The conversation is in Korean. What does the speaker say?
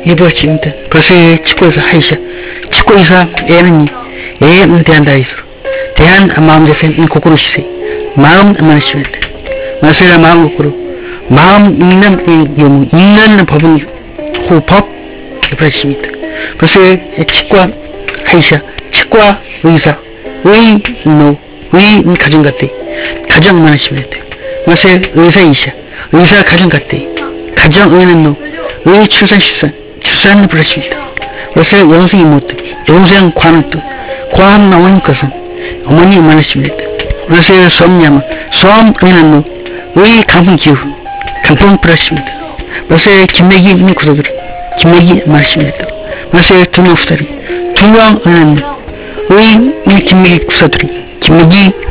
이버집니다. 벌써 치과에서 하이샤. 치과의사 애는 애는 대한다 이스로. 대한 마음 자세 고꾸로 시세. 마음 만시면 돼. 마세라 마음 고꾸로. 마음 있는 법은 호법 이버집니다. 벌써 치과 하이샤. 치과 의사. 의 가정 같대. 가정 만시면 돼. 마세 의사이샤. 의사 가정 같대. 가정 의는 의 출산 출산을 부르십니다. 그래서 영생이 못돼. 영생 관은 또 관 나오는 것은 어머니 많으십니다. 그래서 수업냐면 수업 의는 의 강풍 기후 강풍 부르십니다. 그래서 김매기 있는 구도들 김매기 많으십니다. 그래서 두명 후다리 두명 의는 의 김매기 구사들이 김매기